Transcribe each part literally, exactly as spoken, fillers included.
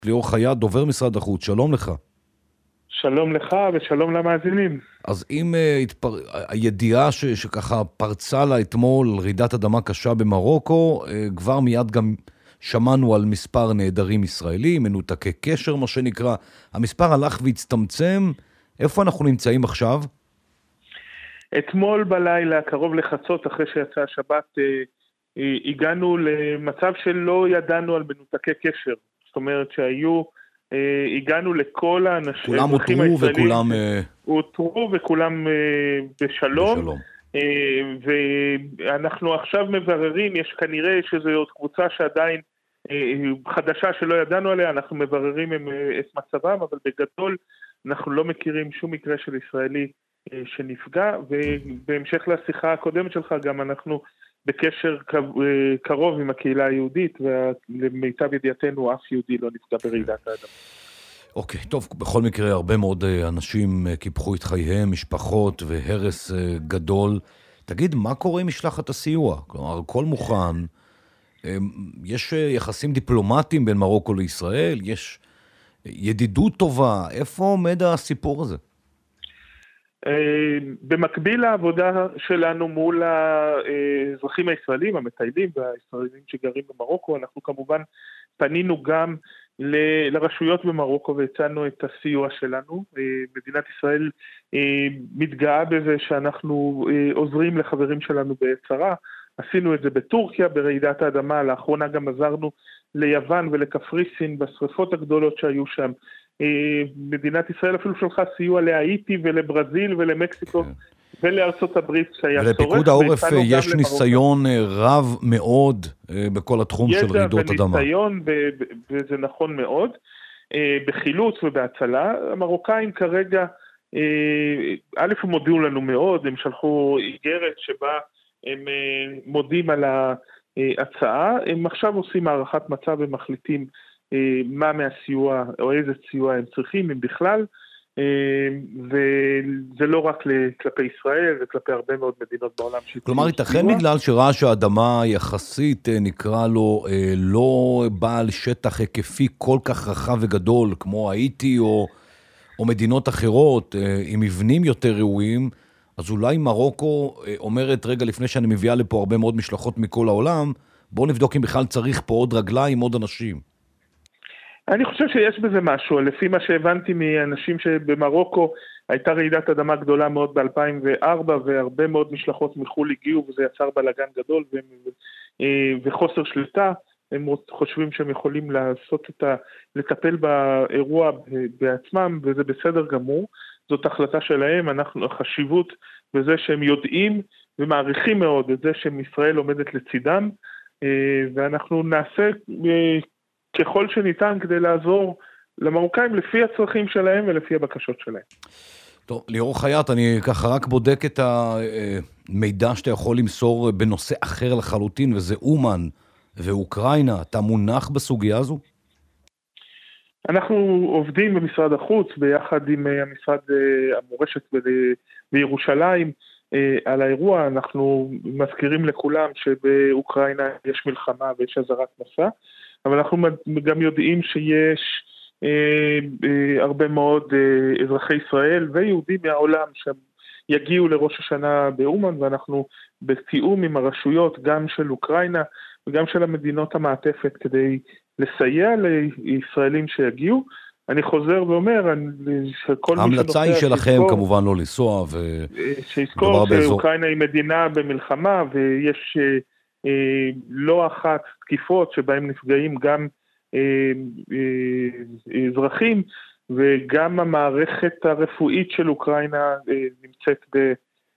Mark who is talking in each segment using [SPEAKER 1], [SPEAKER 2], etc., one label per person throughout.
[SPEAKER 1] ליאור חייט, דובר משרד החוץ, שלום לך.
[SPEAKER 2] שלום לך ושלום למאזינים.
[SPEAKER 1] אז אם uh, התפר... הידיעה ש... שככה פרצה לה אתמול רעידת אדמה קשה במרוקו, uh, כבר מיד גם שמענו על מספר נעדרים ישראלים, מנותקי קשר מה שנקרא, המספר הלך והצטמצם, איפה אנחנו נמצאים עכשיו?
[SPEAKER 2] אתמול בלילה, קרוב לחצות אחרי שיצא השבת, uh, uh, הגענו למצב שלא ידענו על מנותקי קשר, זאת אומרת שהיו... Uh, הגענו לכל האנשים,
[SPEAKER 1] כולם הותרו וכולם
[SPEAKER 2] הותרו וכולם uh, בשלום,
[SPEAKER 1] בשלום.
[SPEAKER 2] Uh, ואנחנו עכשיו מבררים, יש כנראה שזו עוד קבוצה שעדיין uh, חדשה שלא ידענו עליה, אנחנו מבררים עם, uh, את מצבם, אבל בגדול אנחנו לא מכירים שום מקרה של ישראלי uh, שנפגע, ובהמשך לשיחה הקודמת שלך גם אנחנו בקשר קרוב עם הקהילה היהודית, ולמיטב ידיעתנו אף יהודי לא נפגע ברעידת האדמה.
[SPEAKER 1] אוקיי, טוב, בכל מקרה הרבה מאוד אנשים קיפחו את חייהם, משפחות והרס גדול. תגיד, מה קורה עם משלחת הסיוע? כלומר, הכל מוכן, יש יחסים דיפלומטיים בין מרוקו לישראל, יש ידידות טובה, איפה עומד הסיפור הזה?
[SPEAKER 2] במקביל לעבודה שלנו מול האזרחים הישראלים, המטיילים והישראלים שגרים במרוקו, אנחנו כמובן פנינו גם לרשויות במרוקו והצענו את הסיוע שלנו. מדינת ישראל מתגאה בזה שאנחנו עוזרים לחברים שלנו בצרה, עשינו את זה בטורקיה ברעידת האדמה, לאחרונה גם עזרנו ליוון ולקפריסין בשריפות הגדולות שהיו שם. מדינת ישראל אפילו שלחה סיוע להאיטי ולברזיל ולמקסיקו ולארצות הברית שהיה צורך.
[SPEAKER 1] ולפיקוד העורף יש ניסיון רב מאוד בכל התחום של רעידות אדמה.
[SPEAKER 2] ידע וניסיון, וזה נכון מאוד. בחילוץ ובהצלה, המרוקאים כרגע, א' הם הודיעו לנו מאוד, הם שלחו איגרת שבה הם מודים על ההצעה, הם עכשיו עושים הערכת מצב ומחליטים מה מהסיוע, או איזה סיוע הם צריכים, אם בכלל, וזה לא רק כלפי ישראל, זה כלפי הרבה מאוד מדינות בעולם.
[SPEAKER 1] כלומר, ייתכן בגלל שרעש האדמה יחסית, נקרא לו, לא בעל שטח היקפי כל כך רחב וגדול, כמו האיטי או, או מדינות אחרות, עם מבנים יותר ראויים, אז אולי מרוקו אומרת, רגע לפני שאני מביאה לפה הרבה מאוד משלחות מכל העולם, בואו נבדוק אם בכלל צריך פה עוד רגליים, עוד אנשים.
[SPEAKER 2] אני חושב שיש בזה משהו, לפי מה שהבנתי מאנשים שבמרוקו הייתה רעידת אדמה גדולה מאוד ב-אלפיים וארבע, והרבה מאוד משלחות מחול הגיעו, וזה יצר בלגן גדול וחוסר שליטה. הם חושבים שהם יכולים לעשות את ה... לטפל באירוע בעצמם, וזה בסדר גמור. זאת החלטה שלהם, אנחנו, החשיבות בזה שהם יודעים ומעריכים מאוד את זה שישראל עומדת לצידם, ואנחנו נעשה ככל שניתן כדי לעזור למרוקאים לפי הצרכים שלהם ולפי הבקשות שלהם.
[SPEAKER 1] טוב, ליאור חייט, אני ככה רק בודק את המידע שאתה יכול למסור בנושא אחר לחלוטין, וזה אומן ואוקראינה. אתה מונח בסוגיה הזו?
[SPEAKER 2] אנחנו עובדים במשרד החוץ ביחד עם המשרד המורשת בירושלים על האירוע. אנחנו מזכירים לכולם שבאוקראינה יש מלחמה ויש אזהרת מסע, אבל אנחנו גם יודעים שיש אה, אה, הרבה מאוד אה, אזרחי ישראל ויהודים מהעולם שיגיעו לראש השנה באומן, ואנחנו בתיאום עם הרשויות גם של אוקראינה וגם של המדינות המעטפת כדי לסייע לישראלים שיגיעו. אני חוזר ואומר, שכל מי
[SPEAKER 1] ההמלצה היא שלכם שיזכור, כמובן לא לנסוע, ו...
[SPEAKER 2] שיזכור שאוקראינה היא מדינה במלחמה, ויש אה, לא אחת תקיפות שבהם נפגעים גם אה, אה, אזרחים, וגם המערכת הרפואית של אוקראינה אה, נמצאת ב...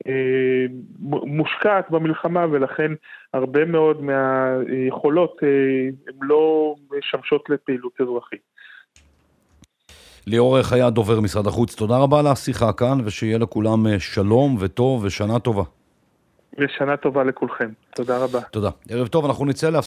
[SPEAKER 2] מושקעת במלחמה, ולכן הרבה מאוד מהיכולות הן לא משמשות לפעילות אזרחית.
[SPEAKER 1] ליאור חייט, דובר משרד החוץ, תודה רבה על השיחה כאן, ושיהיה לכולם שלום וטוב ושנה טובה.
[SPEAKER 2] ושנה טובה לכולכם. תודה רבה.
[SPEAKER 1] תודה. ערב טוב, אנחנו נצא להפסקה.